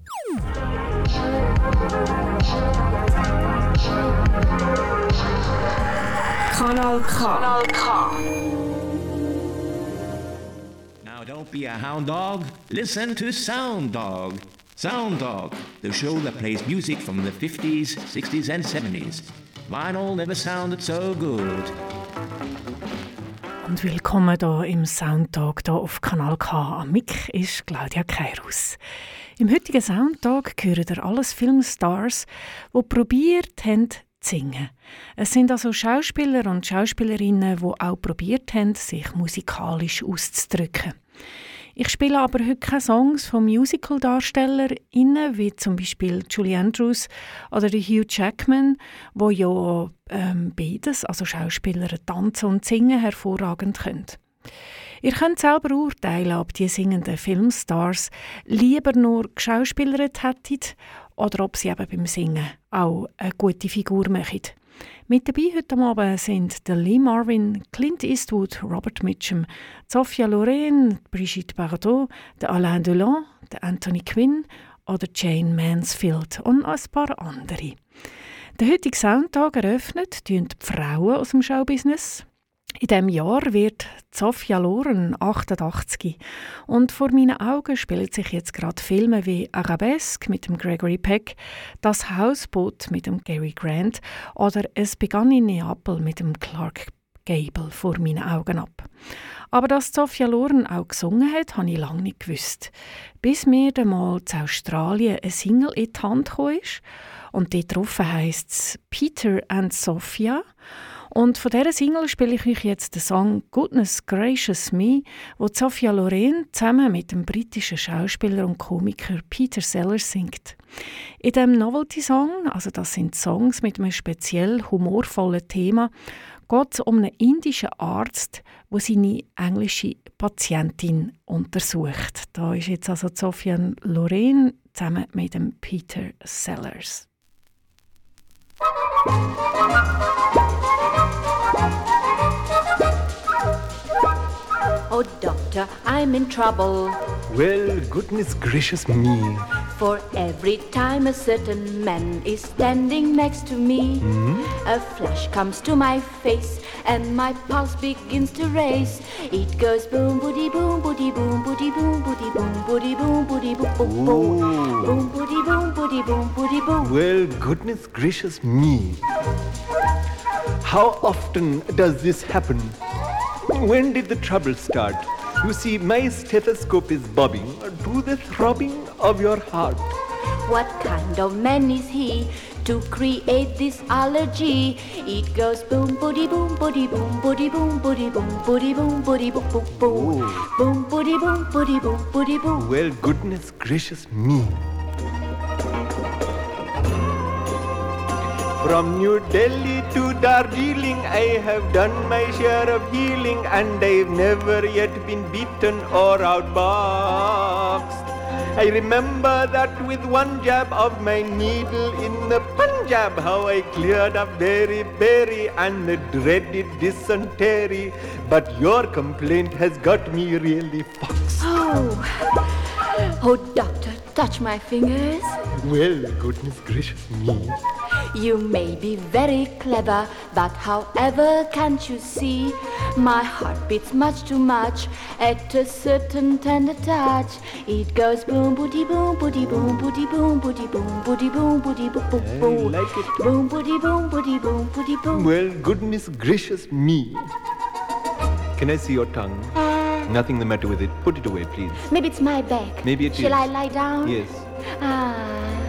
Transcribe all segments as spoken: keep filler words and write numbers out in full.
Kanal K. Kanal K. Now don't be a hound dog, listen to Sound Dog. Sound Dog, the show that plays music from the fifties, sixties and seventies. Vinyl never sounded so good. Und willkommen hier im Soundtag hier auf Kanal K. Am Mic ist Claudia Keirus. Im heutigen Soundtag hören ihr alles Filmstars, die probiert haben zu singen. Es sind also Schauspieler und Schauspielerinnen, die auch probiert haben, sich musikalisch auszudrücken. Ich spiele aber heute keine Songs von Musical-DarstellerInnen, wie zum Beispiel Julie Andrews oder Hugh Jackman, wo ja ähm, beides, also Schauspieler, tanzen und singen, hervorragend können. Ihr könnt selber urteilen, ob die singenden Filmstars lieber nur geschauspielert hätten oder ob sie eben beim Singen auch eine gute Figur machen. Mit dabei heute Abend sind der Lee Marvin, Clint Eastwood, Robert Mitchum, Sophia Loren, Brigitte Bardot, der Alain Delon, der Anthony Quinn oder Jane Mansfield und ein paar andere. Der heutige Soundtag eröffnet die Frauen aus dem Showbusiness. In diesem Jahr wird Sophia Loren achtundachtzig und vor meinen Augen spielen sich jetzt gerade Filme wie Arabesque mit dem Gregory Peck, Das Hausboot mit dem Gary Grant oder Es begann in Neapel mit dem Clark Gable vor meinen Augen ab. Aber dass Sophia Loren auch gesungen hat, habe ich lange nicht gewusst. Bis mir dann mal zu Australien eine Single in die Hand gekommen ist und dort drauf heisst es Peter and Sophia. Und von dieser Single spiele ich euch jetzt den Song «Goodness Gracious Me», wo Sophia Loren zusammen mit dem britischen Schauspieler und Komiker Peter Sellers singt. In diesem Novelty-Song, also das sind Songs mit einem speziell humorvollen Thema, geht es um einen indischen Arzt, der seine englische Patientin untersucht. Da ist jetzt also Sophia Loren zusammen mit dem Peter Sellers. Oh, doctor, I'm in trouble. Well, goodness gracious me. For every time a certain man is standing next to me, Mm-hmm. a flash comes to my face and my pulse begins to race. It goes boom, boody, boom, boody, boom, boody, boom, boody, boom, boody, boom, boody, boom, boom, boom, boom, boody, boom, boody, boom, boody, boom. Well, goodness gracious me. How often does this happen? When did the trouble start? You see, my stethoscope is bobbing to the throbbing of your heart. What kind of man is he to create this allergy? It goes boom, boody, boom, boody, boom, boody, boom, boody, boom, boody, boom, boody, boom, boom, boom, boom, boody, boom, boody, boom, boody, boom. Well, goodness gracious me. From New Delhi to Darjeeling, I have done my share of healing, and I've never yet been beaten or outboxed. I remember that with one jab of my needle in the Punjab, how I cleared up very, very and the dreaded dysentery. But your complaint has got me really foxed. Oh, oh, doctor, touch my fingers. Well, goodness gracious me. You may be very clever, but however can't you see? My heart beats much too much at a certain tender touch. It goes boom, boody, boom, boody, boom, boody, boom, boody, boom, boody, boom, boody, boom, boom, boom. I like it. Boom, boody, boom, boody, boom, boody, boom. Well, goodness gracious me. Can I see your tongue? Nothing the matter with it. Put it away, please. Maybe it's my back. Maybe it Shall is. I lie down? Yes. Ah.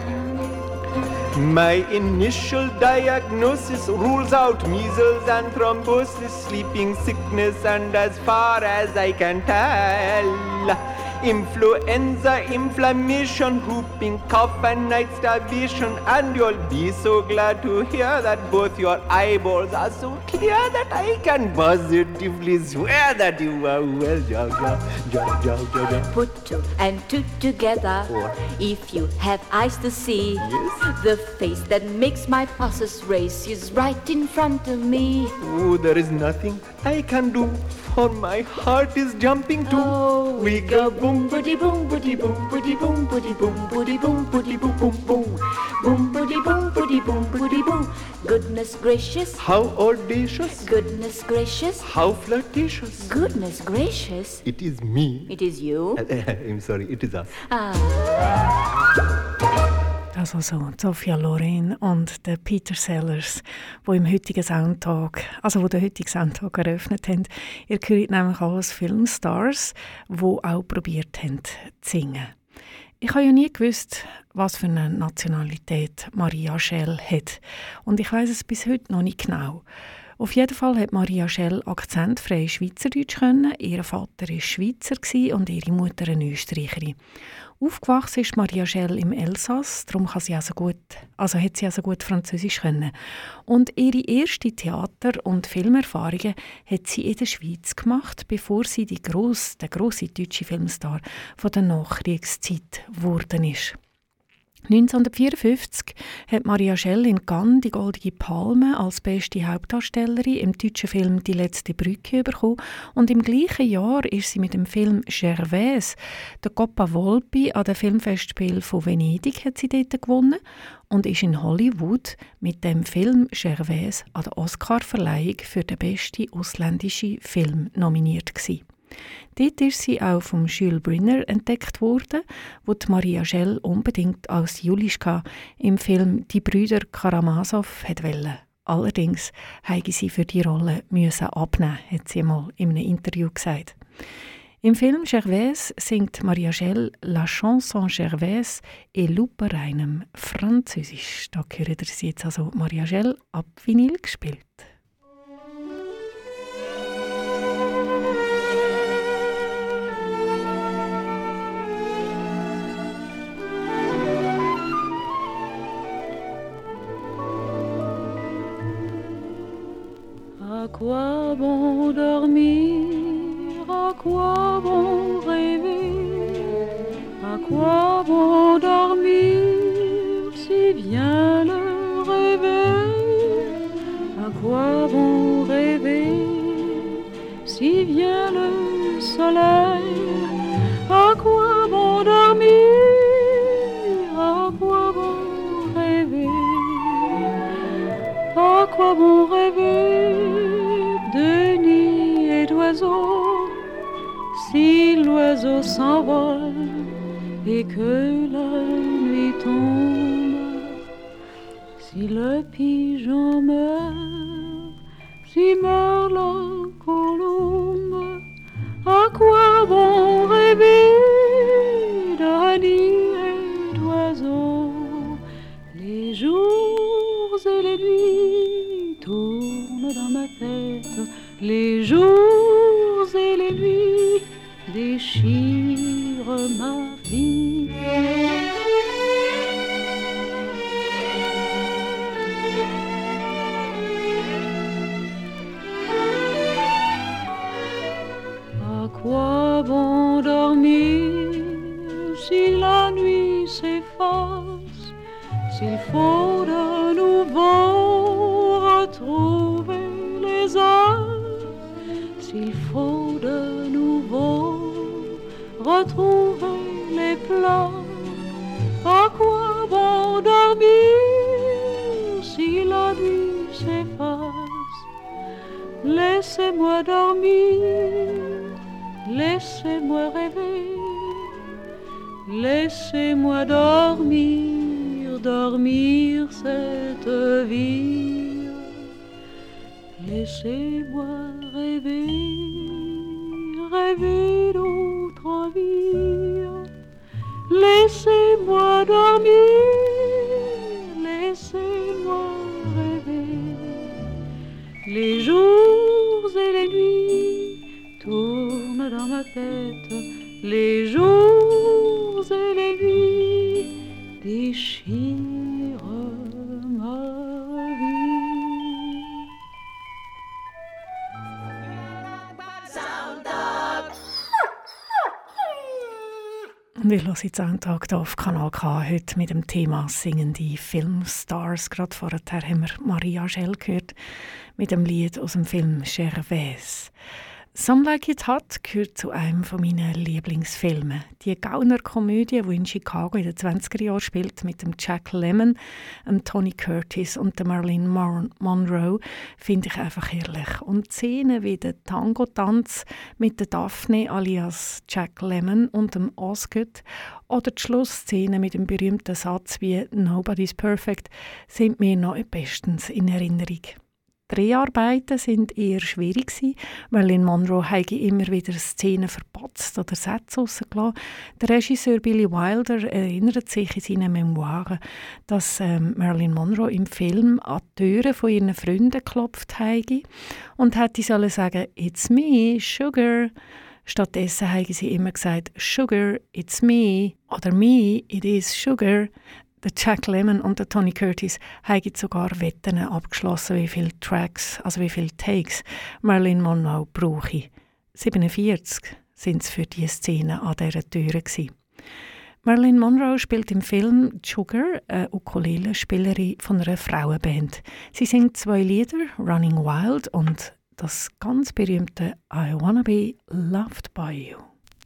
My initial diagnosis rules out measles and thrombosis, sleeping sickness, and as far as I can tell, influenza, inflammation, whooping cough and night starvation. And you'll be so glad to hear that both your eyeballs are so clear that I can positively swear that you are well. Ja, ja, ja, ja, ja, ja. Put two and two together. Four. If you have eyes to see, Yes. the face that makes my pulses race is right in front of me. Oh, there is nothing I can do, for my heart is jumping too. Oh, we go boom, boody, boom, boody, boom, boody, boom, boody, boom, boody, boom, gracious. How audacious. Goodness gracious. How flirtatious. Goodness gracious. It is me. It is you. I'm sorry, it is us. Ah. Das also Sophia Loren und der Peter Sellers, wo im heutigen Soundtag, also wo den heutigen Soundtag eröffnet haben. Ihr hört nämlich alles Filmstars, die auch probiert haben zu singen. Ich habe ja nie gewusst, was für eine Nationalität Maria Schell hat. Und ich weiß es bis heute noch nicht genau. Auf jeden Fall hat Maria Schell akzentfrei Schweizerdeutsch können. Ihr Vater war Schweizer und ihre Mutter eine Österreicherin. Aufgewachsen ist Maria Schell im Elsass, darum kann sie also gut, also hat sie also gut Französisch können. Und ihre erste Theater- und Filmerfahrungen hat sie in der Schweiz gemacht, bevor sie die grosse, der grosse deutsche Filmstar von der Nachkriegszeit geworden ist. neunzehnhundertvierundfünfzig hat Maria Schell in Cannes die Goldene Palme als beste Hauptdarstellerin im deutschen Film «Die letzte Brücke» bekommen und im gleichen Jahr ist sie mit dem Film «Gervais» der Coppa Volpi an den Filmfestspielen von Venedig hat sie dort gewonnen und ist in Hollywood mit dem Film «Gervais» an der Oscar-Verleihung für den besten ausländischen Film nominiert gewesen. Dort ist sie auch vom Jules Brynner entdeckt worden, wo die Maria Schell unbedingt als Julischka im Film «Die Brüder Karamasow» wollte. Allerdings musste sie für die Rolle müssen abnehmen, hat sie mal in einem Interview gesagt. Im Film «Gervais» singt Maria Schell «La chanson Gervais» in lupenreinem Französisch. Da hören Sie jetzt also Maria Schell ab Vinyl gespielt. À quoi bon dormir, à quoi bon rêver, à quoi bon dormir si vient le réveil, à quoi bon rêver si vient le soleil, à quoi bon dormir, à quoi bon rêver, à quoi bon rêver de nid et d'oiseaux, si l'oiseau s'envole et que la nuit tombe, si le pigeon meurt, si meurt la colombe, à quoi bon rêver de nid et d'oiseaux, les jours et les nuits tournent dans ma tête, les jours et les nuits déchirent ma vie. À quoi bon dormir si la nuit s'efface, s'il faut de nouveau retrouver les heures, s'il faut de nouveau retrouver les pleurs, à quoi bon dormir si la nuit s'efface? Laissez-moi dormir, laissez-moi rêver, laissez-moi dormir, dormir cette vie. Laissez-moi rêver, rêver d'autres vies. Laissez-moi dormir, laissez-moi rêver. Les jours et les nuits tournent dans ma tête, les jours et les nuits déchirent ma vie. Und ich höre jetzt Soundtag hier auf Kanal K heute mit dem Thema singende Filmstars. Gerade vorher haben wir Maria Schell gehört mit dem Lied aus dem Film «Gervais». «Some Like It Hot» gehört zu einem meiner Lieblingsfilme. Die Gauner-Komödie, die in Chicago in den zwanziger Jahren spielt, mit dem Jack Lemmon, dem Tony Curtis und der Marilyn Mon- Monroe, finde ich einfach herrlich. Und Szenen wie der Tango-Tanz mit der Daphne alias Jack Lemmon und dem Osgood oder die Schlussszene mit dem berühmten Satz wie «Nobody's perfect» sind mir noch bestens in Erinnerung. Die Dreharbeiten waren eher schwierig. Marilyn Monroe habe immer wieder Szenen verpatzt oder Sätze rausgelassen. Der Regisseur Billy Wilder erinnert sich in seinen Memoiren, dass ähm, Marilyn Monroe im Film an die Türen von ihren Freunden geklopft habe und hätte sollen sagen «It's me, Sugar». Stattdessen habe sie immer gesagt «Sugar, it's me» oder «Me, it is Sugar». Der Jack Lemmon und der Tony Curtis haben sogar Wetten abgeschlossen, wie viele Tracks, also wie viele Takes Marilyn Monroe brauche. siebenundvierzig sind es für diese Szene an dieser Türe gewesen. Marilyn Monroe spielt im Film Sugar, eine Ukulele-Spielerin von einer Frauenband. Sie singt zwei Lieder, Running Wild und das ganz berühmte I Wanna Be Loved by You.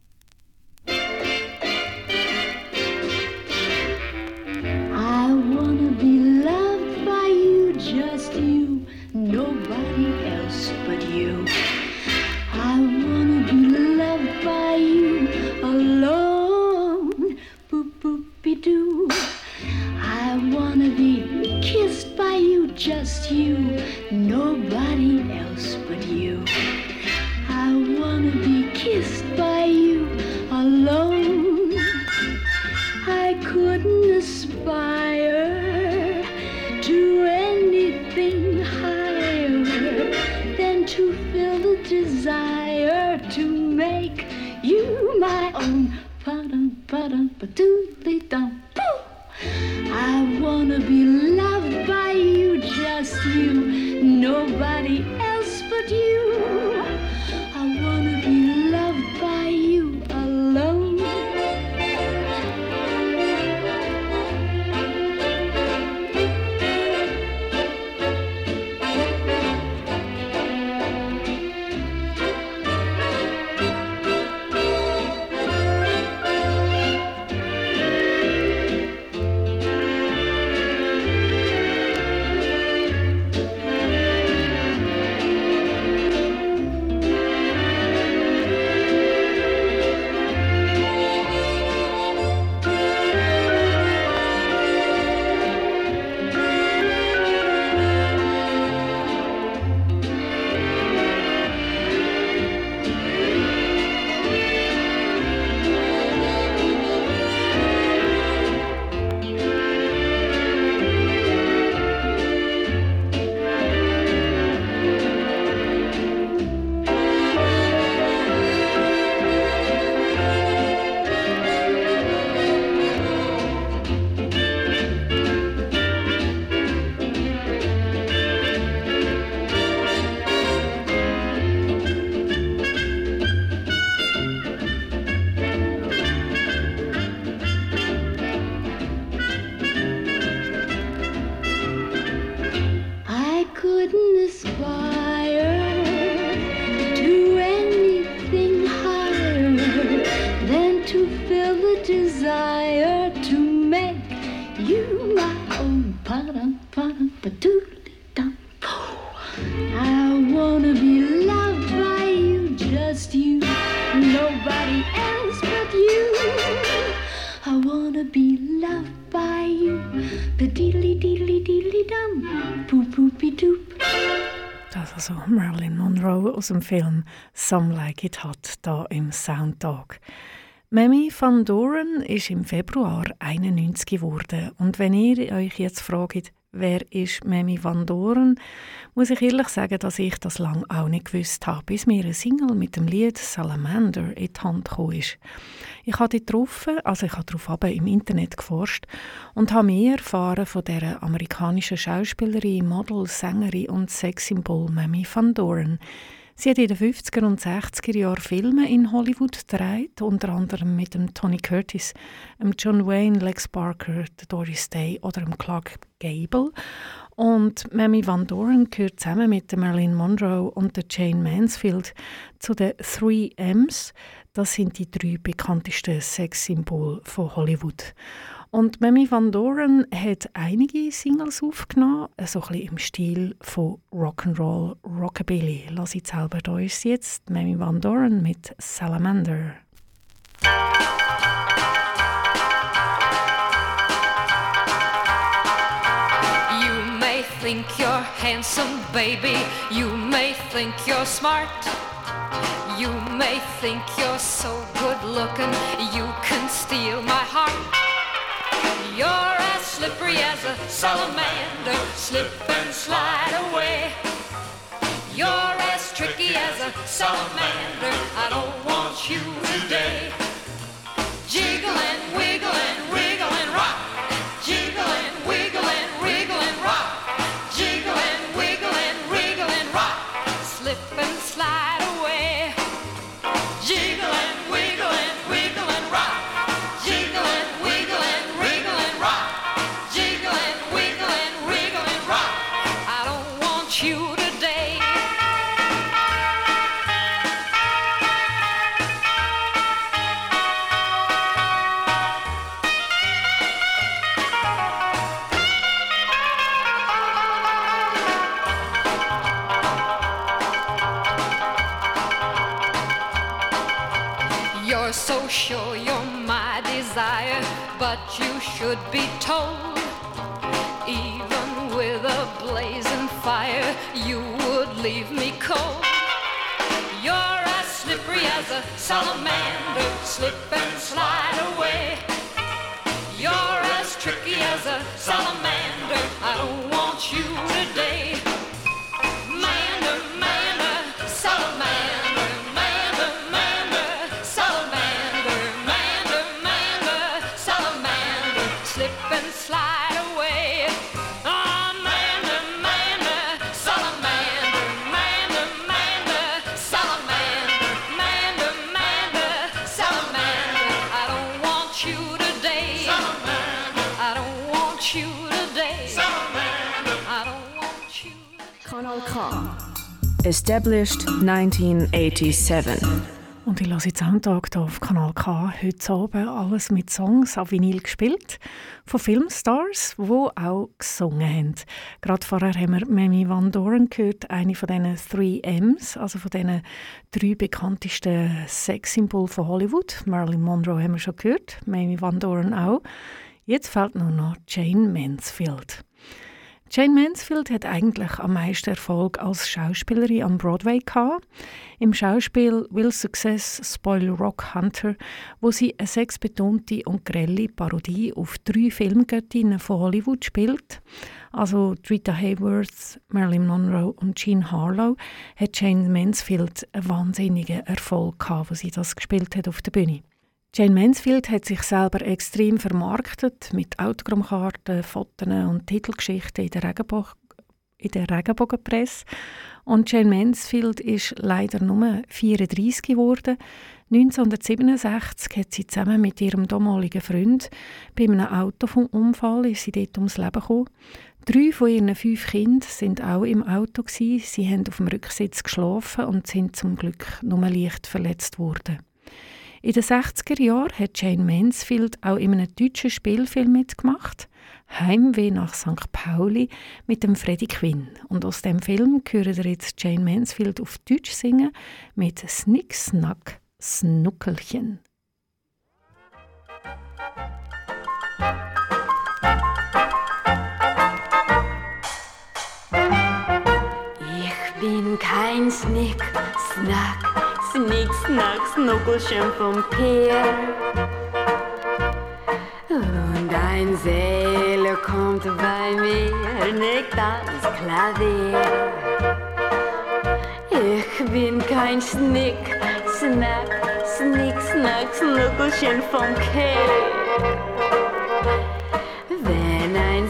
I wanna be loved by you, just you, nobody else but you. I wanna be loved by you alone, boop boop be doo. I wanna be kissed by you, just you, nobody else but you. I wanna be kissed by you alone. I couldn't aspire to anything higher than to feel the desire to make you my own. Ba-dum, ba-dum, ba-doodly-dum, boo. I wanna be loved by you, just you, nobody else but you. I wanna be loved by you alone. Das also Marilyn Monroe aus dem Film «Some Like It Hot» hier im Soundtalk. Mamie Van Doren ist im Februar einundneunzig geworden. Und wenn ihr euch jetzt fragt, wer ist Mamie Van Doren, muss ich ehrlich sagen, dass ich das lange auch nicht gewusst habe, bis mir ein Single mit dem Lied «Salamander» in die Hand gekommen ist. Ich habe darauf, also ich habe darauf im Internet geforscht und habe mehr erfahren von der amerikanischen Schauspielerin, Model, Sängerin und Sexsymbol Mamie Van Doren. Sie hat in den fünfziger und sechziger Jahren Filme in Hollywood gedreht, unter anderem mit dem Tony Curtis, dem John Wayne, Lex Barker, der Doris Day oder dem Clark Gable. Und Mamie Van Doren gehört zusammen mit der Marilyn Monroe und der Jane Mansfield zu den Three M's. Das sind die drei bekanntesten Sexsymbole von Hollywood. Und Mamie Van Doren hat einige Singles aufgenommen, so ein bisschen im Stil von Rock'n'Roll, Rockabilly. Lass ich selber, da ist jetzt Mamie Van Doren mit Salamander. You may think you're handsome, baby. You may think you're smart. You may think you're so good looking. You can steal my heart. You're as slippery as a salamander, slip and slide away. You're as tricky as a salamander, I don't want you today. Jiggle and wiggle and wiggle and rock. Jiggle and wiggle and wiggle and rock. Jiggle and wiggle and wiggle and rock. Slip and slide away. Jiggle and wiggle and wiggle and rock. Jiggle and wiggle and wiggle and rock. Jiggle and wiggle and wiggle and rock. I don't want you today. You're so sure you're my desire, but you should be told, even with a blazing fire, you would leave me cold. You're as slippery as a salamander, slip and slide away. You're as tricky as a salamander, I don't want you today. Mander, mander, salamander, mander, mander, salamander, mander, mander, salamander, slip and slide away. Ah, mander, mander, salamander, mander, mander, salamander, mander, mander, salamander, I don't want you today. Salamander, I don't want you today. Salamander, I don't want you. Kanal K. Established nineteen eighty-seven. Und ich lasse jetzt am Tag hier auf Kanal K heute Abend alles mit Songs auf Vinyl gespielt. Von Filmstars, die auch gesungen haben. Gerade vorher haben wir Mamie Van Doren gehört, eine von diesen Three M's, also von diesen drei bekanntesten Sexsymbolen von Hollywood. Marilyn Monroe haben wir schon gehört, Mamie Van Doren auch. Jetzt fehlt nur noch Jane Mansfield. Jane Mansfield hat eigentlich am meisten Erfolg als Schauspielerin am Broadway gehabt. Im Schauspiel Will Success Spoil Rock Hunter, wo sie eine sexbetonte und grelle Parodie auf drei Filmgöttinnen von Hollywood spielt. Also Rita Hayworth, Marilyn Monroe und Jean Harlow, hat Jane Mansfield einen wahnsinnigen Erfolg gehabt, wo sie das gespielt hat auf der Bühne. Jane Mansfield hat sich selber extrem vermarktet mit Autogrammkarten, Fotos und Titelgeschichten in der, Regenbo- in der Regenbogenpresse. Und Jane Mansfield ist leider nur vierunddreissig geworden. neunzehnhundertsiebenundsechzig hat sie zusammen mit ihrem damaligen Freund bei einem Autounfall ist sie dort ums Leben gekommen. Drei von ihren fünf Kindern sind auch im Auto gewesen. Sie haben auf dem Rücksitz geschlafen und sind zum Glück nur leicht verletzt worden. In den sechziger Jahren hat Jane Mansfield auch in einem deutschen Spielfilm mitgemacht, «Heimweh nach Sankt Pauli» mit dem Freddie Quinn. Und aus dem Film hören wir jetzt Jane Mansfield auf Deutsch singen mit «Snick, Snack, Snuckelchen». Ich bin kein Snick, Snack, Snick, Snack, Snuckelchen vom Peer. Und ein Seele kommt bei mir, nickt ans Klavier. Ich bin kein Snick, Snack, Snick, Snack, Snuckelchen vom Kehr. Wenn ein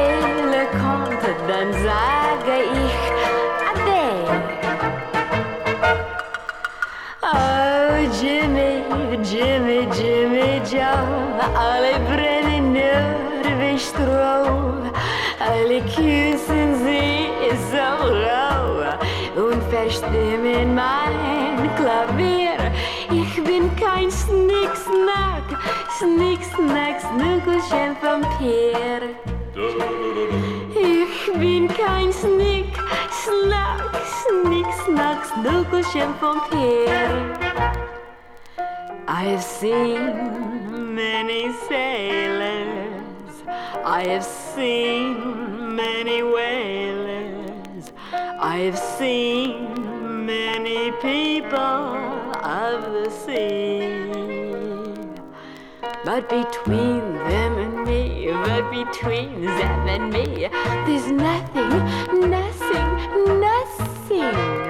Seele kommt, dann sage ich Ade. verstimmen mein Klavier. Ich bin kein Snicksnack, Snicksnack, Snuckelchen vom Peer. Ich bin kein Snick, Snack, Snick, Snack, Snuckelchen vom Peer. I've seen many sailors, I've seen many whalers, I've seen many people of the sea. But between them and me, but between them and me, there's nothing, nothing, nothing.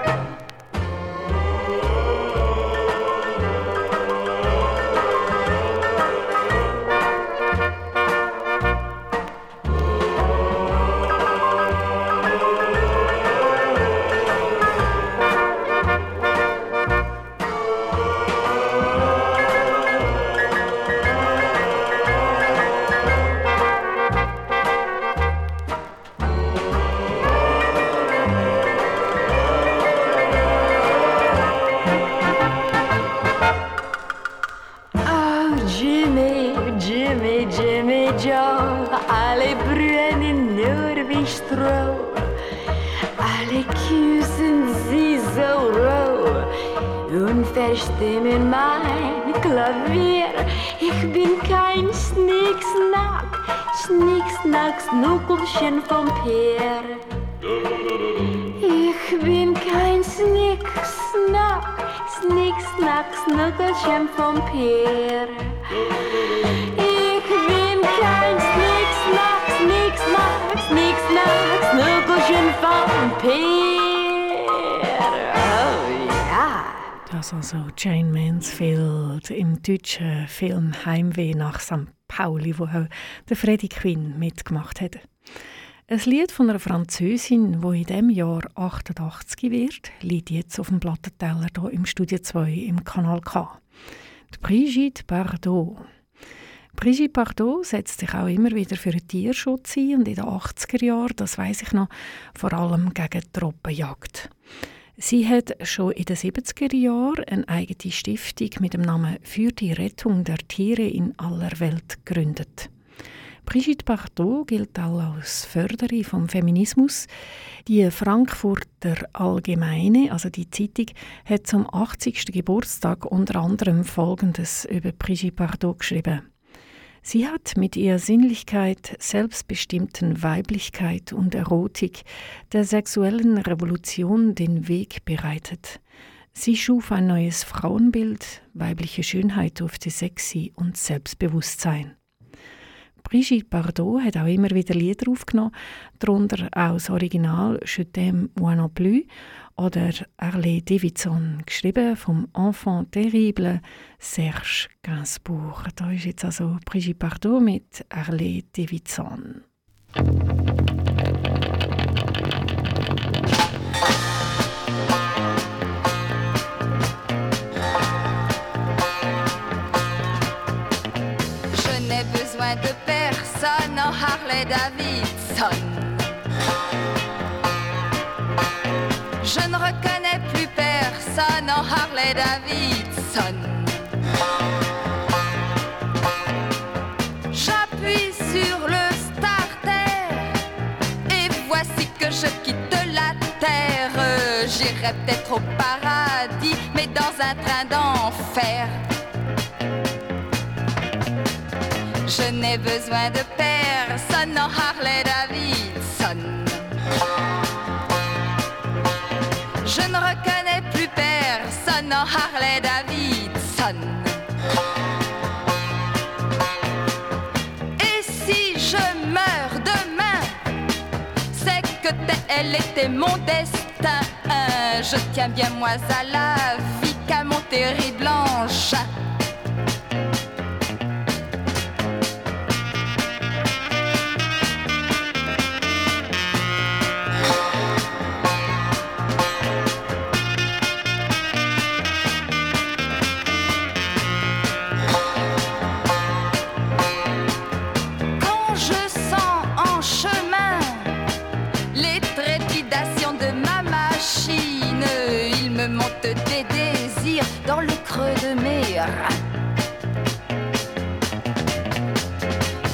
Alle brennen nur wie Stroh, alle küssen sie so roh und verstimmen mein Klavier. Ich bin kein Snicksnack, Snicksnack, Snuckelchen vom Peer. Ich bin kein Snicksnack, Snicksnack, Snuckelchen vom Peer. Ich bin kein Snicksnack, Snicksnack, Snicksnack, Snuckelchen vom Peer. Oh ja. Das also Jane Mansfield im deutschen Film Heimweh nach Sankt Pauli, wo auch der Freddie Quinn mitgemacht hat. Ein Lied von einer Französin, die in diesem Jahr achtundachtzig wird, liegt jetzt auf dem Plattenteller hier im Studio zwei im Kanal K. Die Brigitte Bardot. Brigitte Bardot setzt sich auch immer wieder für den Tierschutz ein und in den achtziger Jahren, das weiss ich noch, vor allem gegen die Robbenjagd. Sie hat schon in den siebziger Jahren eine eigene Stiftung mit dem Namen «Für die Rettung der Tiere in aller Welt» gegründet. Brigitte Bardot gilt auch als Förderin vom Feminismus. Die Frankfurter Allgemeine, also die Zeitung, hat zum achtzigsten Geburtstag unter anderem Folgendes über Brigitte Bardot geschrieben. Sie hat mit ihrer Sinnlichkeit, selbstbestimmten Weiblichkeit und Erotik der sexuellen Revolution den Weg bereitet. Sie schuf ein neues Frauenbild, weibliche Schönheit durfte sexy und Selbstbewusstsein. Brigitte Bardot hat auch immer wieder Lieder aufgenommen, darunter auch das Original «Je t'aime moi non plus» oder «Harley Davidson», geschrieben vom Enfant terrible Serge Gainsbourg. Da ist jetzt also Brigitte Bardot mit «Harley Davidson». Je n'ai besoin de personne en Harley Davidson. Je ne reconnais plus personne en Harley Davidson. J'appuie sur le starter et voici que je quitte la terre. J'irai peut-être au paradis, mais dans un train d'enfer. Je n'ai besoin de personne en Harley Davidson. Je ne reconnais plus personne en Harley Davidson. Et si je meurs demain, c'est que tel était mon destin. Je tiens bien moins à la vie qu'à mon terrible engin.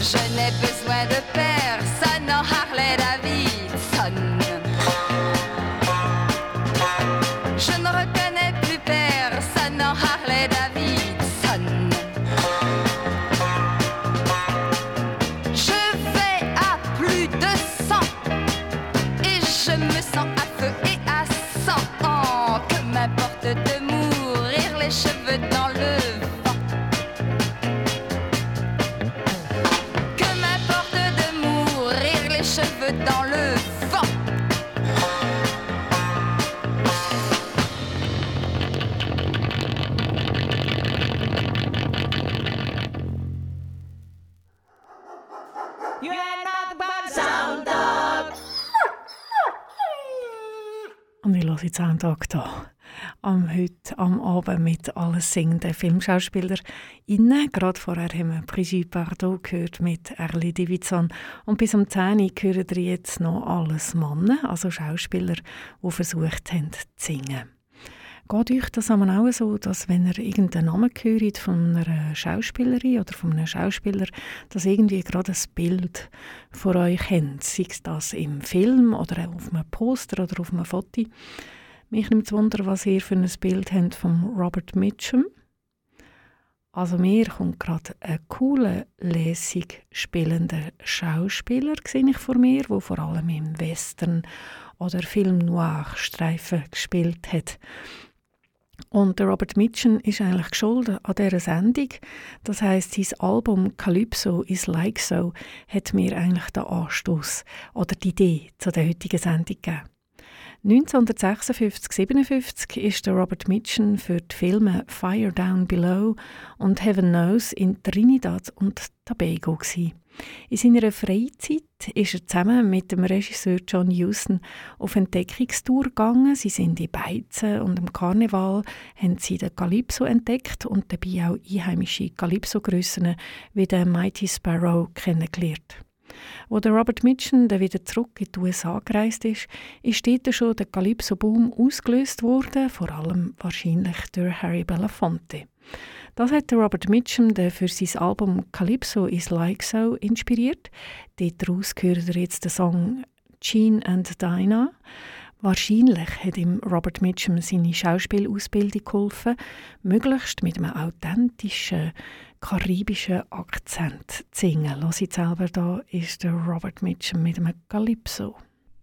Je n'ai besoin de personne en Harley Davidson. Je ne reconnais plus personne en Harley Davidson. Je vais à plus de cent et je me sens à feu et à sang. Oh, que m'importe de mourir les cheveux dans le vent. Que m'importe de mourir les cheveux dans le vent. Und ich höre jetzt einen Tag hier. Am heute am Abend mit alles singenden SchauspielerInnen. Gerade vorher haben wir Brigitte Bardot gehört mit Harley Davidson. Und bis um zehn Uhr hören wir jetzt noch alles Männer, also Schauspieler, die versucht haben zu singen. Geht euch das auch so, dass wenn ihr irgendeinen Namen hört von einer Schauspielerin oder von einem Schauspieler, dass irgendwie gerade ein Bild vor euch habt, sei es das im Film oder auf einem Poster oder auf einem Foto? Mich nimmt es Wunder, was ihr für ein Bild habt von Robert Mitchum. Also mir kommt gerade ein cooler, lässig spielender Schauspieler, sehe ich vor mir, der vor allem im Western oder Film Noir Streifen gespielt hat. Und der Robert Mitchum ist eigentlich geschuldet an dieser Sendung. Das heisst, sein Album «Calypso is Like So» hat mir eigentlich den Anstoß oder die Idee zu der heutigen Sendung gegeben. neunzehnhundertsechsundfünfzig siebenundfünfzig ist der Robert Mitchum für die Filme «Fire Down Below» und «Heaven Knows» in Trinidad und Tobago gewesen. In seiner Freizeit ist er zusammen mit dem Regisseur John Huston auf Entdeckungstour gegangen. Sie sind in Beizen und im Karneval haben sie den Calypso entdeckt und dabei auch einheimische Calypso-Grössen wie den Mighty Sparrow kennengelernt. Als der Robert Mitchum dann wieder zurück in die U S A gereist ist, ist dort schon der Calypso-Boom ausgelöst worden, vor allem wahrscheinlich durch Harry Belafonte. Das hat Robert Mitchum für sein Album «Calypso is Like So» inspiriert. Daraus hört er jetzt den Song «Gene and Dinah». Wahrscheinlich hat ihm Robert Mitchum seine Schauspielausbildung geholfen, möglichst mit einem authentischen, karibischen Akzent zu singen. Hört ihr selber, da ist der Robert Mitchum mit einem «Calypso».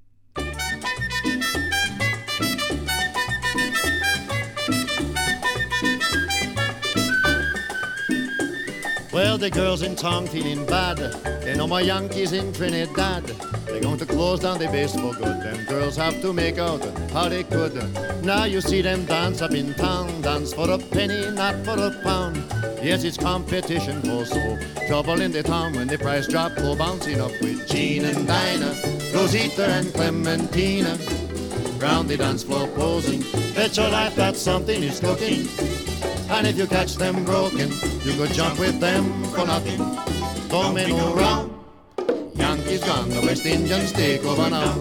Well, the girls in town feeling bad. They know my Yankees in Trinidad. They're going to close down the base for good. Them girls have to make out how they could. Now you see them dance up in town. Dance for a penny, not for a pound. Yes, it's competition for so. Trouble in the town when the price drop. Go bouncing up with Gene and Dinah, Rosita and Clementina. Round the dance floor posing. Bet your life that something is cooking. And if you catch them broken, you could jump with them for nothing. Don't make no row. Yankees gone, the West Indians take over now.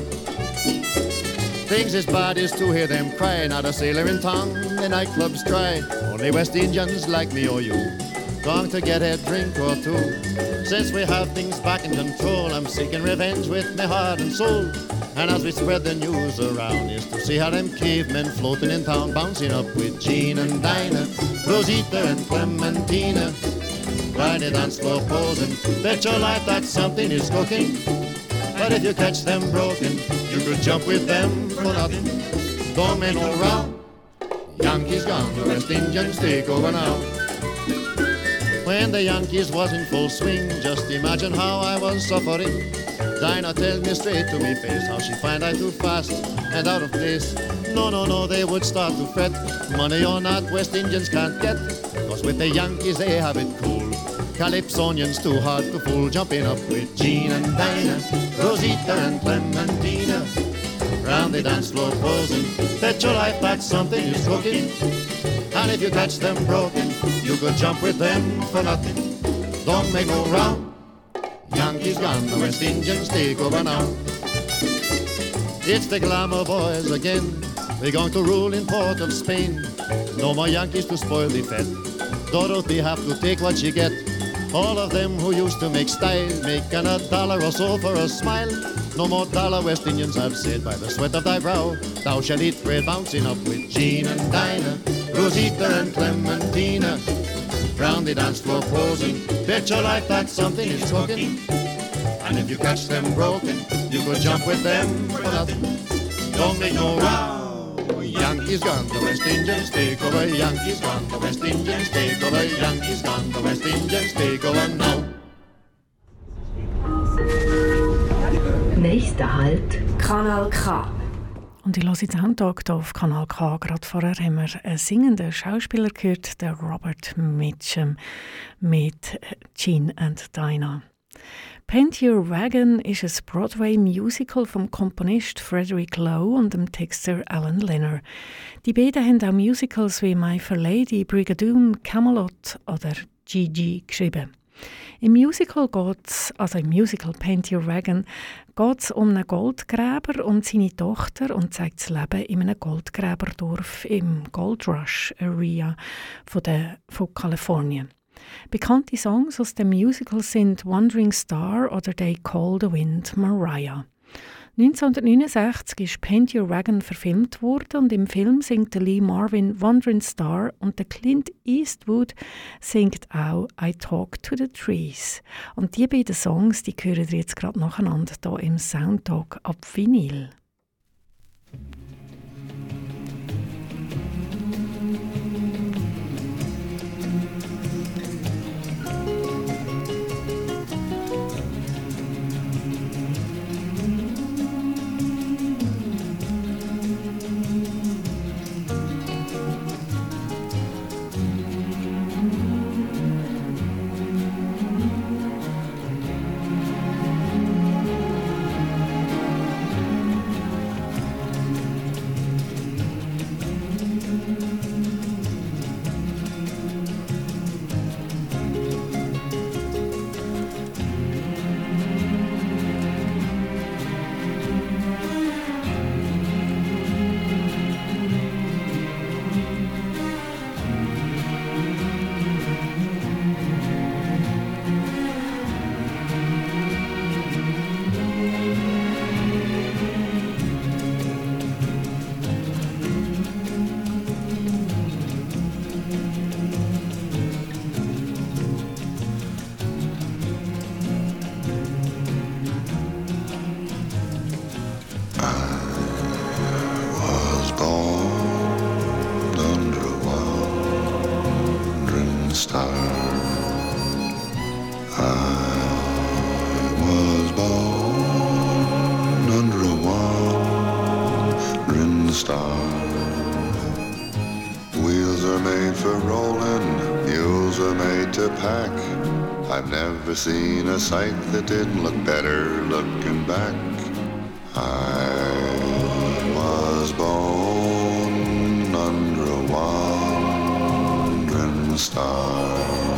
Things as bad as to hear them cry. Not a sailor in town, the nightclubs dry. Only West Indians like me or you, going to get a drink or two. Since we have things back in control, I'm seeking revenge with my heart and soul. And as we spread the news around, is to see how them cavemen floating in town, bouncing up with Gene and Dinah, Rosita and Clementina. By the dance floor posing, bet your life that something is cooking. But if you catch them broken, you could jump with them for nothing. Don't make no row. Yankees gone, the West Indians take over now. When the Yankees was in full swing, just imagine how I was suffering. Dinah tells me straight to me face how she find I too fast and out of place. No, no, no, they would start to fret. Money or not, West Indians can't get. Cause with the Yankees they have it cool. Calypsonians too hard to fool. Jumping up with Gene and Dinah, Rosita and Clementina. Round the dance floor posing. Bet your life that something is cooking. And if you catch them broken, you could jump with them for nothing. Don't make no row. Yankees gone, the West Indians take over now. It's the glamour boys again. They're going to rule in Port of Spain. No more Yankees to spoil the fete. Dorothy have to take what she get. All of them who used to make style, making a dollar or so for a smile. No more dollar West Indians have said, by the sweat of thy brow, thou shalt eat bread bouncing up with Jean and Dinah, Rosita and Clementina, round the dance floor posing. Bet your life that something is cooking, and if you catch them broken, you could jump with them for nothing. Don't make no row. Yankees gone, the West Indians take over. Yankees gone, the West Indians take over. Yankees gone, the West Indians take over now. Nächster Halt, Kanal K. Und ich höre jetzt Soundtag hier auf Kanal K. Gerade vorher haben wir einen singenden Schauspieler gehört, der Robert Mitchum mit Jean and Dinah. Paint Your Wagon ist ein Broadway-Musical vom Komponist Frederick Lowe und dem Texter Alan Lenner. Die beiden haben auch Musicals wie My Fair Lady, Brigadoon, Camelot oder Gigi geschrieben. Im Musical geht's, also im Musical Paint Your Wagon, geht es um einen Goldgräber und seine Tochter und zeigt das Leben in einem Goldgräberdorf im Gold Rush Area von, der, von Kalifornien. Bekannte Songs aus dem Musical sind Wandering Star oder They Call the Wind Mariah. neunzehnhundertneunundsechzig ist Paint Your Wagon verfilmt worden und im Film singt Lee Marvin Wandering Star und der Clint Eastwood singt auch I Talk to the Trees. Und die beiden Songs, die hören ihr jetzt gerade nacheinander hier im Soundtalk ab Vinyl. Never seen a sight that didn't look better looking back. I was born under a wandering star.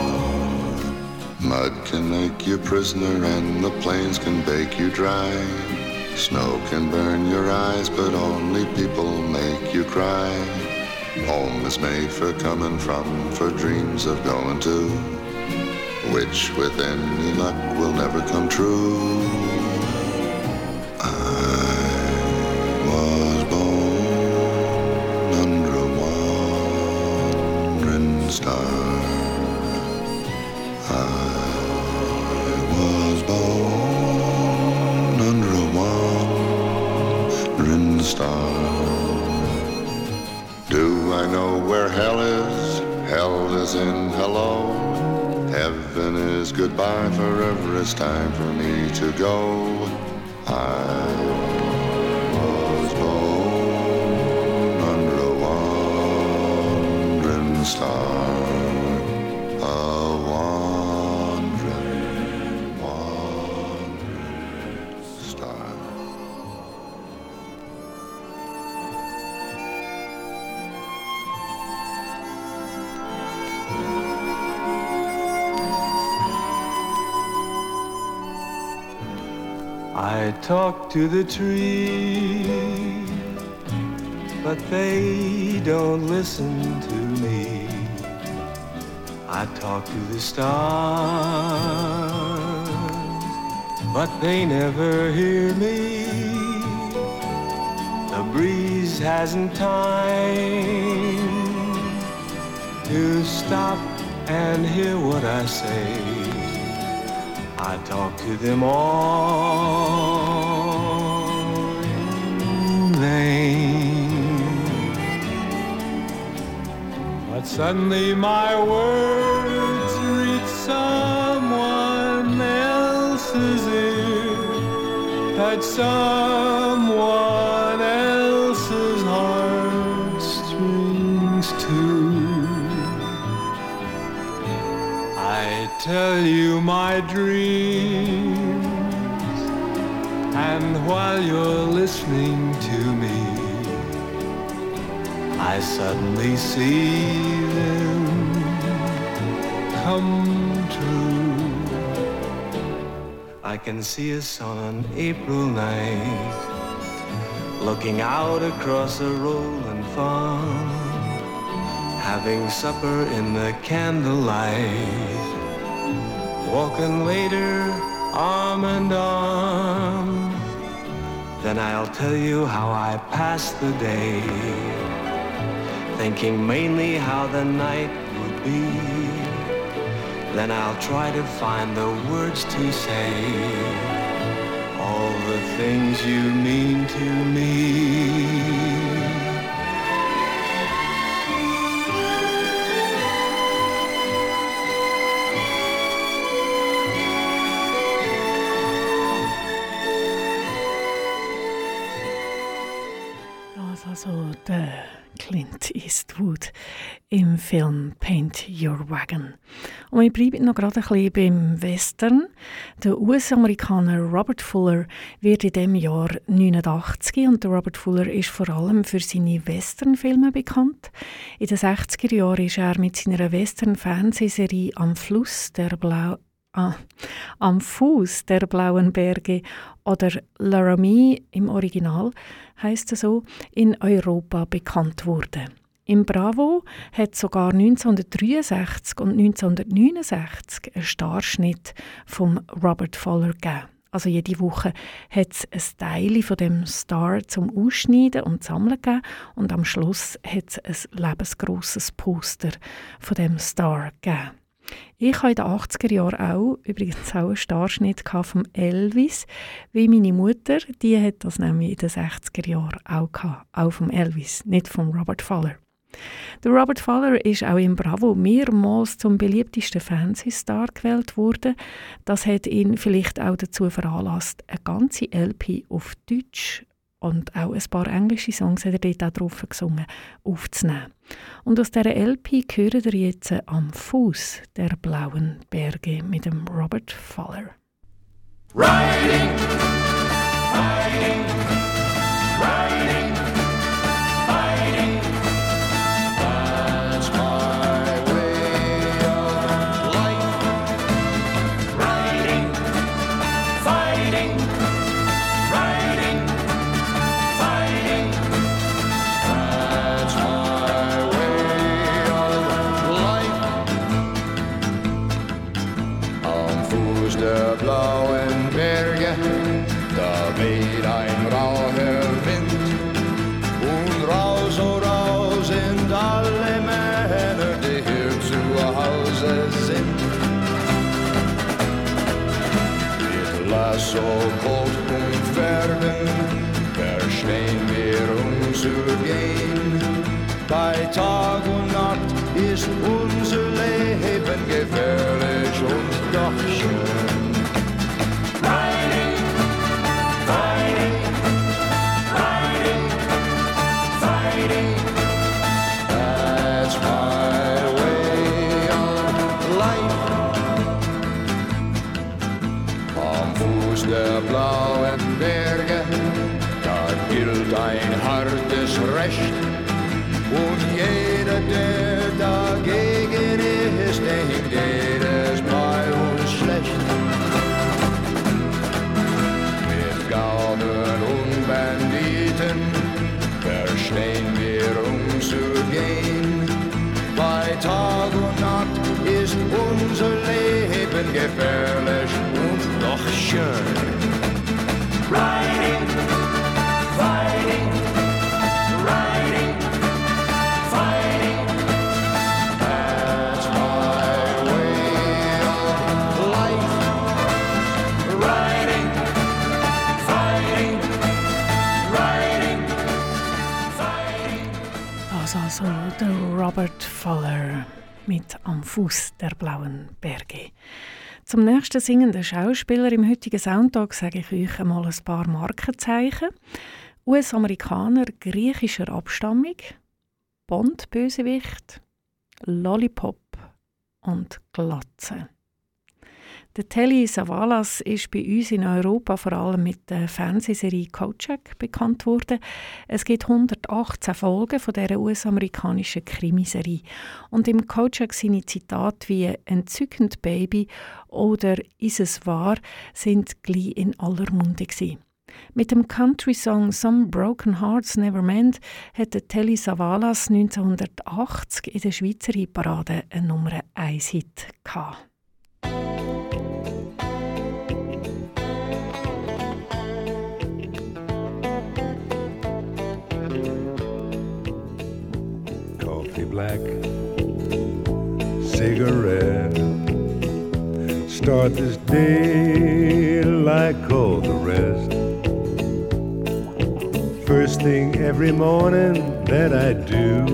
Mud can make you prisoner and the plains can bake you dry. Snow can burn your eyes but only people make you cry. Home is made for coming from, for dreams of going to, which with any luck will never come true. I was born under a wandering star. I was born under a wandering star. Do I know where hell is? Hell is in hello. Heaven is goodbye, forever it's time for me to go. I was born under a wandering star, a wandering, wandering star. I talk to the trees, but they don't listen to me. I talk to the stars, but they never hear me. The breeze hasn't time to stop and hear what I say. I talk to them all in vain. But suddenly my words reach someone else's ear. Touch someone else's heartstrings too. I tell you my dreams, and while you're listening to me, I suddenly see them come true. I can see us on an April night, looking out across a rolling farm, having supper in the candlelight, walking later arm in arm. Then I'll tell you how I passed the day, thinking mainly how the night would be. Then I'll try to find the words to say all the things you mean to me. Also der Clint Eastwood im Film Paint Your Wagon. Und wir bleiben noch gerade ein bisschen beim Western. Der U S-Amerikaner Robert Fuller wird in diesem Jahr neunundachtzig und der Robert Fuller ist vor allem für seine Westernfilme bekannt. In den sechziger Jahren ist er mit seiner Western-Fernsehserie Am Fluss der Blau Ah, am Fuß der blauen Berge oder Laramie im Original heisst es so, in Europa bekannt wurde. Im Bravo hat sogar neunzehnhundertdreiundsechzig und neunzehnhundertneunundsechzig einen Starschnitt von Robert Fuller gegeben. Also jede Woche hat es ein Teil von dem Star zum Ausschneiden und Sammeln gegeben und am Schluss hat es ein lebensgrosses Poster von dem Star gegeben. Ich hatte in den achtziger Jahren auch, übrigens auch einen Starschnitt von Elvis, wie meine Mutter, die hat das nämlich in den sechziger Jahren auch gehabt, auch vom Elvis, nicht vom Robert Fuller. Der Robert Fuller ist auch im Bravo mehrmals zum beliebtesten Fernsehstar gewählt worden. Das hat ihn vielleicht auch dazu veranlasst, eine ganze L P auf Deutsch und auch ein paar englische Songs hat er dort auch drauf gesungen, aufzunehmen. Und aus dieser L P hören wir jetzt «Am Fuß der blauen Berge» mit dem Robert Fuller. Riding, fighting, riding, fighting, that's my way of life. Riding, fighting, riding, fighting, that's my way of life. Am Fuß der blauen Berge, da weht ein rauer Wind und raus, oh raus sind alle Männer, die hier zu Hause sind. Mit Lasso, Boot und Pferden verstehen wir uns zu gehen. Bei Tag und Nacht ist unser Leben gefährlich und doch schön. Riding, fighting, riding, fighting, that's my way of life. Am Fuß der blauen Berge, da gilt ein hartes Recht. Und jeder, der dagegen ist, denkt, jedes bei uns schlecht. Mit Gaben und Banditen verstehen wir uns zu gehen. Bei Tag und Nacht ist nation. Riding, fighting, riding, fighting. That's my way of life. Riding, fighting, riding, fighting. Das also der Robert Fuller mit «Am Fuß der blauen Berge». Zum nächsten singenden Schauspieler im heutigen Soundtag sage ich euch einmal ein paar Markenzeichen. U S-Amerikaner griechischer Abstammung, Bond-Bösewicht, Lollipop und Glatze. Der Telly Savalas ist bei uns in Europa vor allem mit der Fernsehserie Kojak bekannt worden. Es gibt hundertachtzehn Folgen von dieser U S-amerikanischen Krimiserie. Und im Kojak seine Zitate wie «Entzückend Baby» oder «Ist es wahr» sind gleich in aller Munde gewesen. Mit dem Country-Song «Some Broken Hearts Never Mend» hat der Telly Savalas neunzehnhundertachtzig in der Schweizer Hitparade einen Nummer eins Hit gehabt. Coffee black, cigarette. Start this day like all the rest. First thing every morning that I do,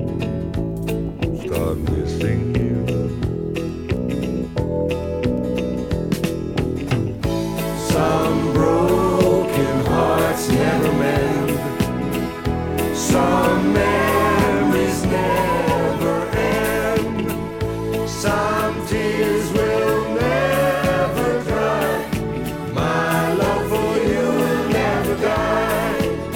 start missing you. Some broken hearts never mend. Some memories never end. Some tears will never dry. My love for you will never die.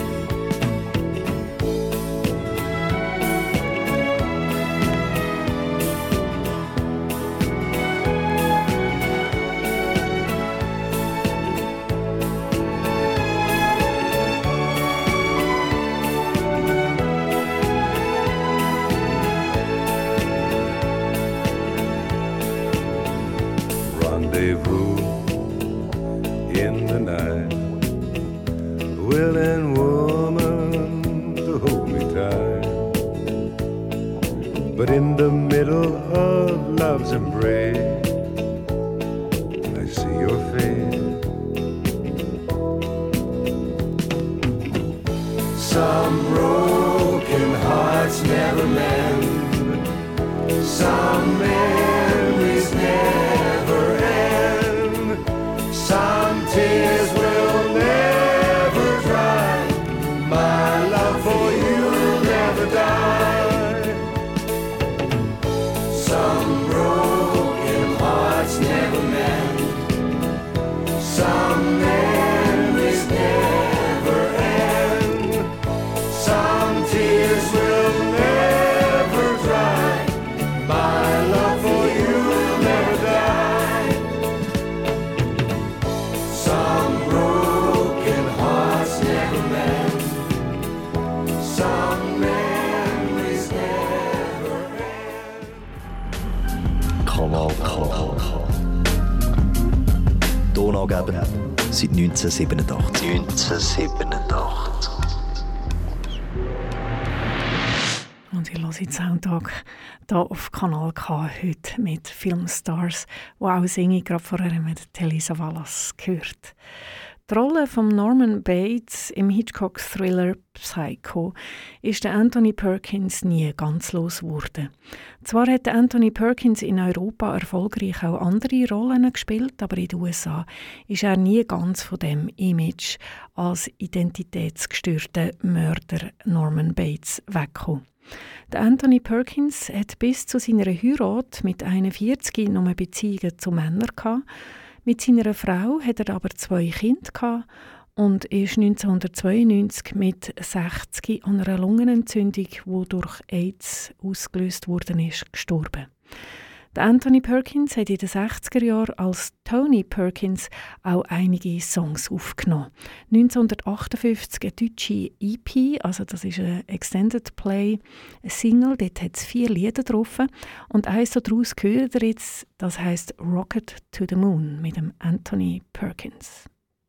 Rendezvous in the night, willing woman to hold me tight. But in the middle of love's embrace, I see your face. Some broken hearts never mend. Some memories never end. Some tears will never dry. My love for you will never die. Some broken hearts never mend. Some memories never end. Some tears will never dry. My love for you will never die. Some broken hearts never mend. Some memories never end. Kanal K. Donaugeber seit neunzehnhundertsiebenundachtzig. neunzehnhundertsiebenundachtzig. Und ich höre den Soundtag hier auf Kanal K heute mit Filmstars, die auch singen, gerade vorher mit Telly Savalas gehört. Die Rolle von Norman Bates im Hitchcock-Thriller Psycho ist der Anthony Perkins nie ganz los geworden. Zwar hat Anthony Perkins in Europa erfolgreich auch andere Rollen gespielt, aber in den U S A ist er nie ganz von dem Image als identitätsgestörter Mörder Norman Bates weggekommen. Der Anthony Perkins hat bis zu seiner Heirat mit einundvierzig noch Beziehungen zu Männern gehabt. Mit seiner Frau hat er aber zwei Kinder gehabt und ist neunzehnhundertzweiundneunzig mit sechzig an einer Lungenentzündung, die durch AIDS ausgelöst worden ist, gestorben. Der Anthony Perkins hat in den sechziger Jahren als Tony Perkins auch einige Songs aufgenommen. neunzehnhundertachtundfünfzig eine deutsche E P, also das ist ein Extended Play, ein Single, dort hat es vier Lieder drauf. Und eins daraus gehört ihr jetzt, das heisst Rocket to the Moon mit dem Anthony Perkins.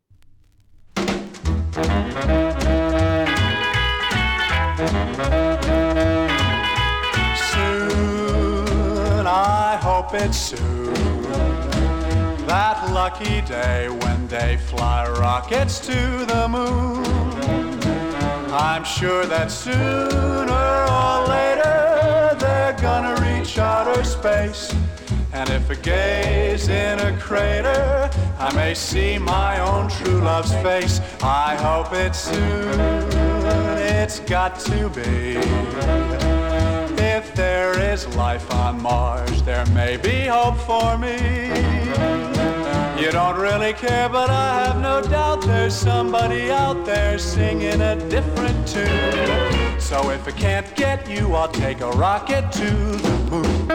Soon, I hope it's soon, that lucky day when they fly rockets to the moon. I'm sure that sooner or later they're gonna reach outer space. And if I gaze in a crater, I may see my own true love's face. I hope it's soon, it's got to be. If there is life on Mars, there may be hope for me. You don't really care, but I have no doubt there's somebody out there singing a different tune. So if I can't get you, I'll take a rocket to the moon.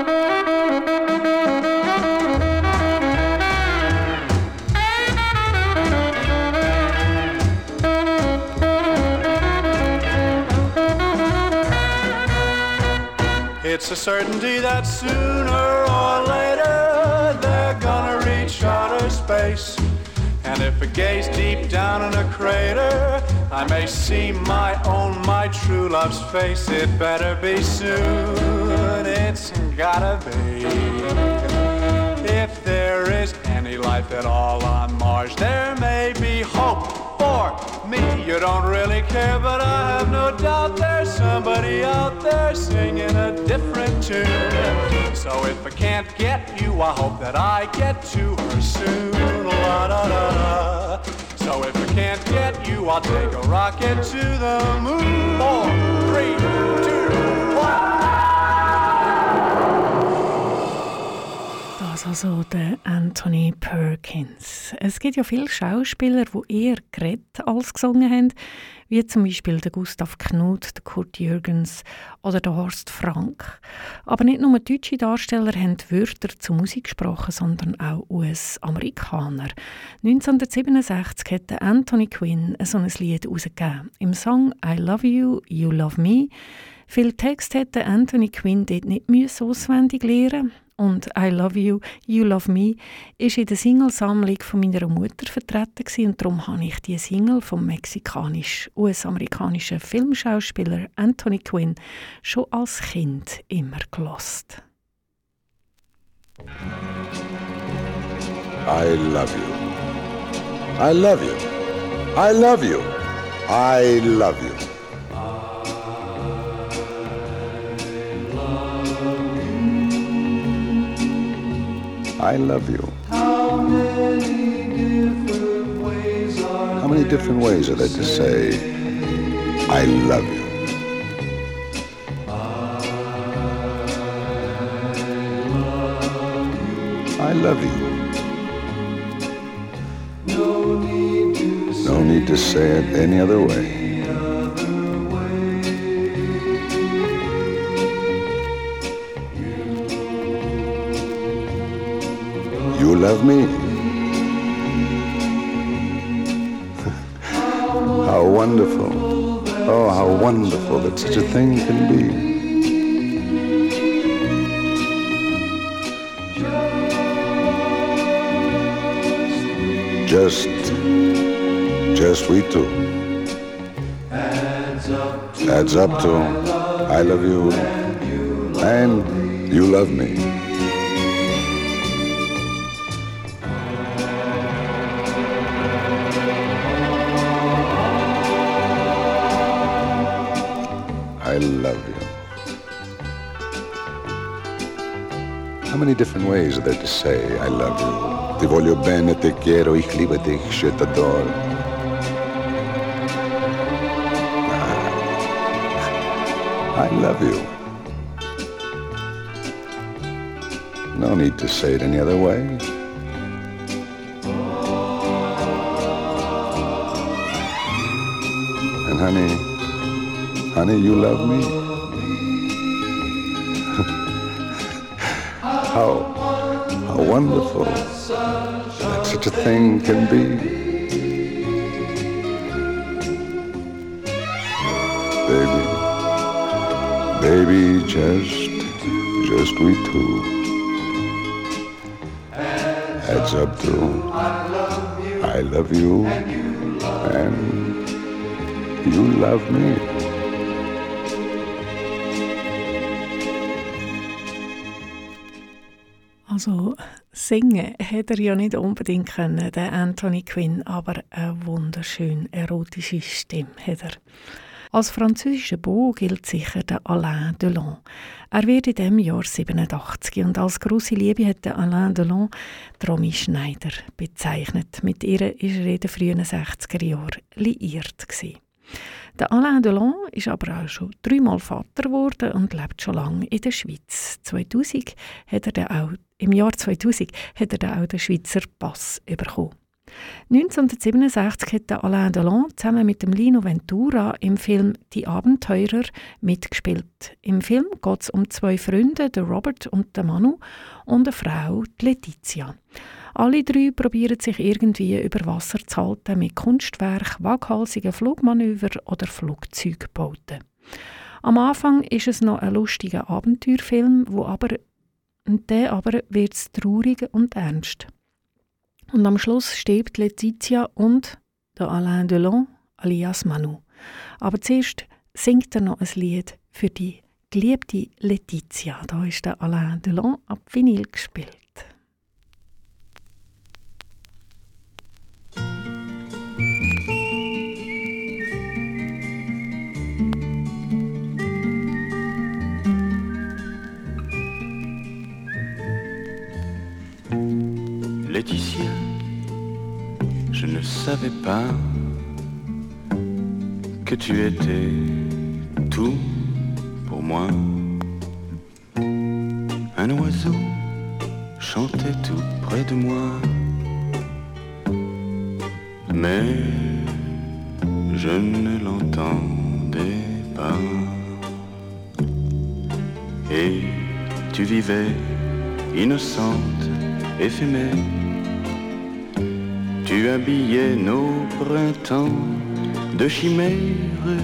It's a certainty that sooner or later they're gonna reach outer space. And if I gaze deep down in a crater, I may see my own, my true love's face. It better be soon, it's gotta be. If there is any life at all on Mars, there may be hope for me. You don't really care, but I have no doubt there's somebody out there singing a different tune. So if I can't get you, I hope that I get to her soon. La da da da. So if I can't get you, I'll take a rocket to the moon. Four, three, two, one. Das also der Anthony Perkins. Es gibt ja viele Schauspieler, die eher geredet als gesungen haben, wie zum Beispiel der Gustav Knuth, der Kurt Jürgens oder der Horst Frank. Aber nicht nur deutsche Darsteller haben Wörter zur Musik gesprochen, sondern auch U S-Amerikaner. neunzehnhundertsiebenundsechzig hat der Anthony Quinn so ein Lied herausgegeben. Im Song «I Love You, You Love Me». Viel Text hätte Anthony Quinn dort nicht auswendig lernen. Und «I Love You, You Love Me» war in der Singlesammlung von meiner Mutter vertreten und darum habe ich die Single vom mexikanisch-U S-amerikanischen Filmschauspieler Anthony Quinn schon als Kind immer gelost. I love you. I love you. I love you. I love you. I love you. How many different ways are How many different ways are there to say, I love you? I love you. No need to say, no need to say it any other way. You love me. How wonderful. Oh, how wonderful that such a thing can be. Just, just we two. Adds up to, Adds up to I love you and you love me. I love you. How many different ways are there to say I love you? Ti voglio bene, te quiero, ich liebe dich, je t'adore. I love you. No need to say it any other way. And honey, honey, you love me? how, how wonderful that such a thing can be. Baby, baby, just, just we two. Heads up to I love you and you love me. Also singen hätte er ja nicht unbedingt können, der Anthony Quinn, aber eine wunderschön erotische Stimme hat er. Als französischer Beau gilt sicher der Alain Delon. Er wird in diesem Jahr siebenundachtzig und als grosse Liebe hat der Alain Delon Romy Schneider bezeichnet. Mit ihr war er in den frühen sechziger Jahren liiert gewesen. Der Alain Delon ist aber auch schon dreimal Vater geworden und lebt schon lange in der Schweiz. zweitausend hat er dann auch, Im Jahr zweitausend hat er dann auch den Schweizer Pass bekommen. neunzehnhundertsiebenundsechzig hat der Alain Delon zusammen mit dem Lino Ventura im Film «Die Abenteurer» mitgespielt. Im Film geht es um zwei Freunde, den Robert und den Manu, und eine Frau, die Letizia. Alle drei probieren sich irgendwie über Wasser zu halten mit Kunstwerk, waghalsigen Flugmanöver oder Flugzeugbauten. Am Anfang ist es noch ein lustiger Abenteuerfilm, wo aber, der aber wird es traurig und ernst. Und am Schluss stirbt Letizia und der Alain Delon alias Manu. Aber zuerst singt er noch ein Lied für die geliebte Letizia. Da ist der Alain Delon ab Vinyl gespielt. Laetitia, je ne savais pas que tu étais tout pour moi. Un oiseau chantait tout près de moi, mais je ne l'entendais pas. Et tu vivais innocente, éphémère. Tu habillais nos printemps de chimères.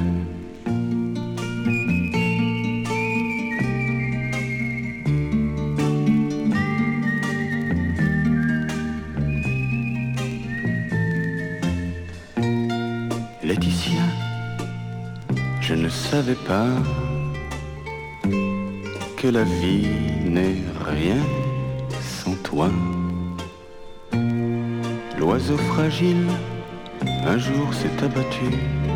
Laetitia, je ne savais pas que la vie n'est rien sans toi. L'oiseau fragile, un jour s'est abattu.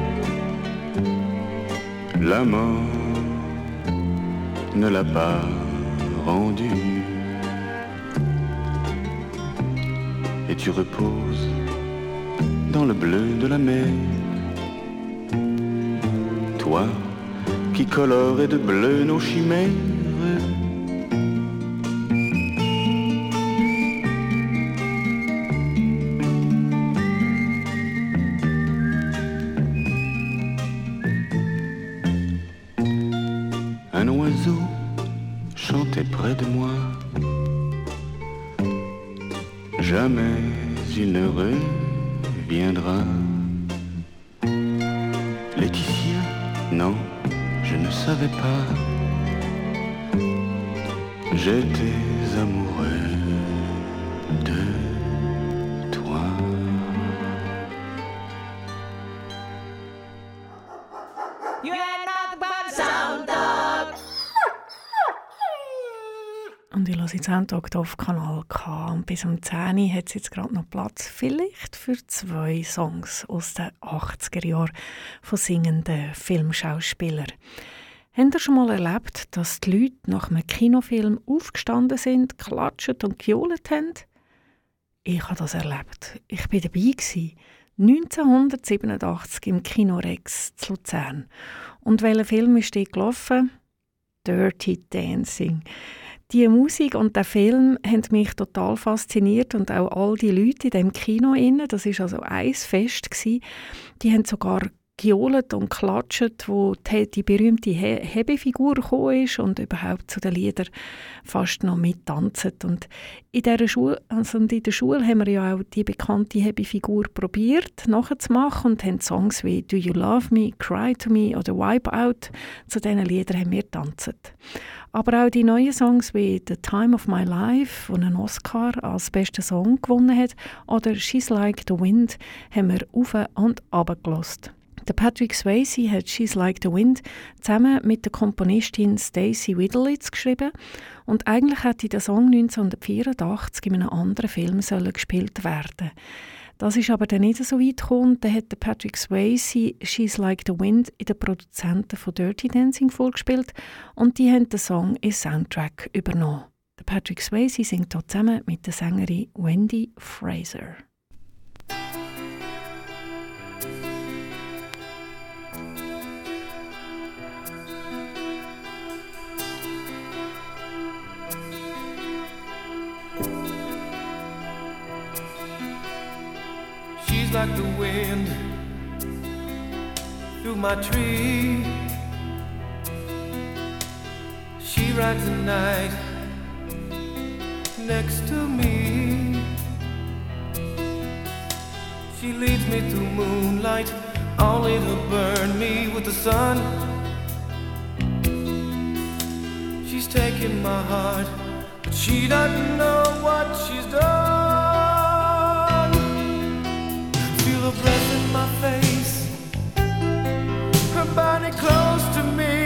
La mort ne l'a pas rendu. Et tu reposes dans le bleu de la mer. Toi qui colorais de bleu nos chimères. Un oiseau chantait près de moi. Jamais il ne reviendra. Laetitia, non, je ne savais pas. J'étais amoureux de toi. You ain't nothing but a sound dog. Und ich höre jetzt Soundtag hier auf Kanal K. Und bis um zehn Uhr hat es jetzt gerade noch Platz, vielleicht für zwei Songs aus den achtziger Jahren von singenden Filmschauspielern. Habt ihr schon mal erlebt, dass die Leute nach einem Kinofilm aufgestanden sind, geklatscht und gejohlt haben? Ich habe das erlebt. Ich war dabei neunzehnhundertsiebenundachtzig im Kino Rex zu Luzern. Und welcher Film ist dort gelaufen? Dirty Dancing. Die Musik und der Film haben mich total fasziniert und auch all die Leute in diesem Kino. Das war also ein Fest. Die haben sogar gejohlt und klatscht, wo die, die berühmte He- Hebefigur gekommen ist und überhaupt zu den Liedern fast noch mittanzen. Und in der Schule, also in der Schule haben wir ja auch die bekannte Hebefigur probiert nachzumachen und haben Songs wie «Do You Love Me», «Cry to Me» oder «Wipe Out». Zu diesen Liedern haben wir getanzt. Aber auch die neuen Songs wie «The Time of My Life», die einen Oscar als besten Song gewonnen hat, oder «She's Like the Wind» haben wir auf und runter gehört. Der Patrick Swayze hat «She's Like the Wind» zusammen mit der Komponistin Stacey Widlitz geschrieben und eigentlich hätte der Song neunzehnhundertvierundachtzig in einem anderen Film sollen gespielt werden. Das ist aber dann nicht so weit gekommen. Dann hat der Patrick Swayze «She's Like the Wind» in den Produzenten von Dirty Dancing vorgespielt und die haben den Song in Soundtrack übernommen. Der Patrick Swayze singt hier zusammen mit der Sängerin Wendy Fraser. She's like the wind through my tree. She rides the night next to me. She leads me through moonlight, only to burn me with the sun. She's taking my heart, but she doesn't know what she's done. Feel her breath in my face, her body close to me.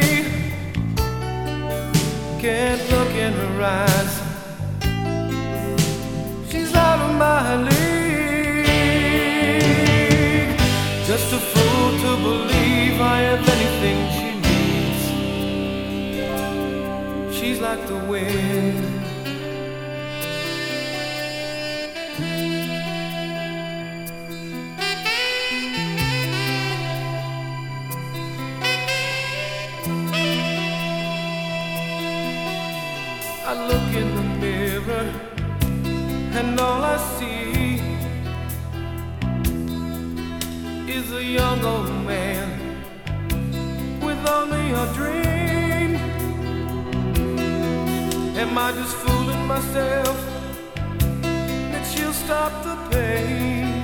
Can't look in her eyes, she's out of my league. Just a fool to believe I have anything she needs. She's like the wind. I look in the mirror and all I see is a young old man with only a dream. Am I just fooling myself that she'll stop the pain?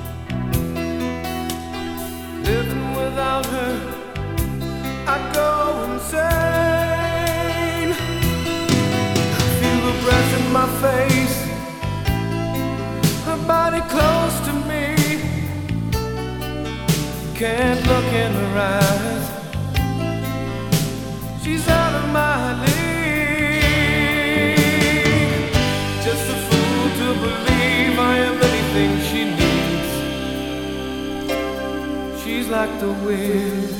Living without her, I go insane. Her breath in my face, her body close to me. Can't look in her eyes, she's out of my league. Just a fool to believe I am anything she needs. She's like the wind.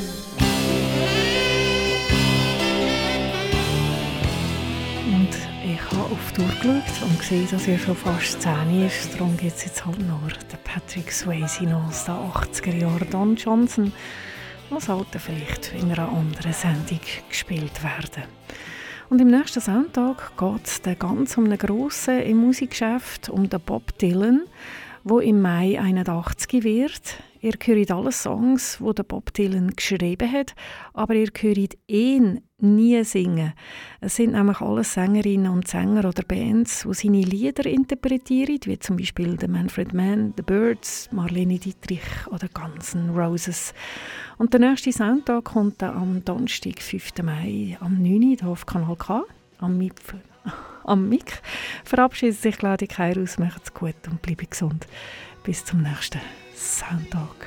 Ich habe auf die Uhr geschaut und gesehen, dass er schon fast zehn ist. Darum gibt es jetzt halt nur den Patrick Swayze noch aus den achtziger Jahren. Don Johnson muss halt vielleicht in einer anderen Sendung gespielt werden. Und im nächsten Sonntag geht es dann ganz um einen grossen im Musikgeschäft, um den Bob Dylan, der im Mai einundachtzig wird. Ihr hört alle Songs, die der Bob Dylan geschrieben hat, aber ihr hört ihn nie singen. Es sind nämlich alles Sängerinnen und Sänger oder Bands, die seine Lieder interpretieren, wie zum Beispiel The Manfred Mann, The Byrds, Marlene Dietrich oder Guns N' Roses. Und der nächste Sonntag kommt dann am Donnerstag, fünften Mai, am neun Uhr hier auf Kanal K, am M I P. Am M I C verabschiedet sich Claudia Keirus. Macht's gut und bleibt gesund. Bis zum nächsten Sonntag.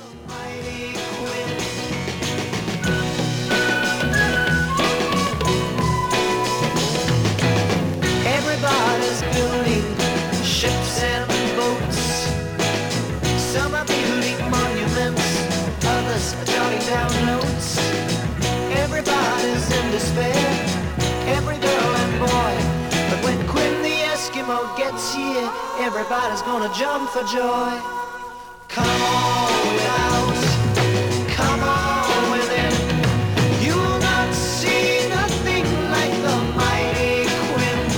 Everybody's building ships and boats. Some are building monuments, others are jotting down notes. Everybody's in despair, every girl and boy. But when Quinn the Eskimo gets here, everybody's gonna jump for joy. Come on without, come on within. You'll not see nothing like the mighty Quinn.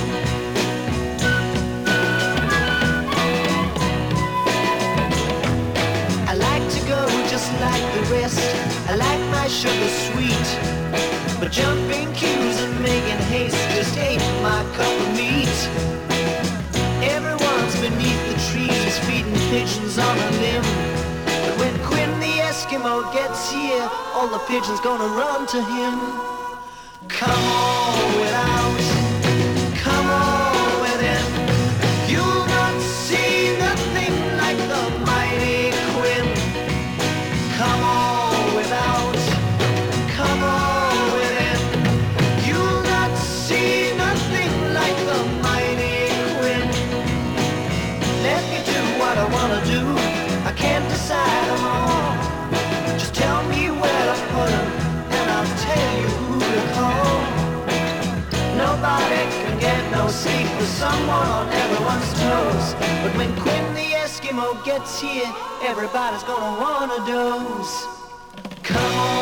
I like to go just like the rest. best. I like my sugar sweet, but jumping queues and making haste just ain't my cup of meat. Everyone's beneath the trees feeding pigeons on a limb, but when Quinn the Eskimo gets here, all the pigeons gonna run to him. Come on without, come on within, you'll not see nothing like the mighty Quinn. Come on without, come on within, you'll not see nothing like the mighty Quinn. Let me do what I wanna do, I can't decide them all. Just tell me where to put them, and I'll tell you who to call. Nobody can get no sleep with someone on everyone's toes, but when Quinn the Eskimo gets here, everybody's gonna wanna doze. Come on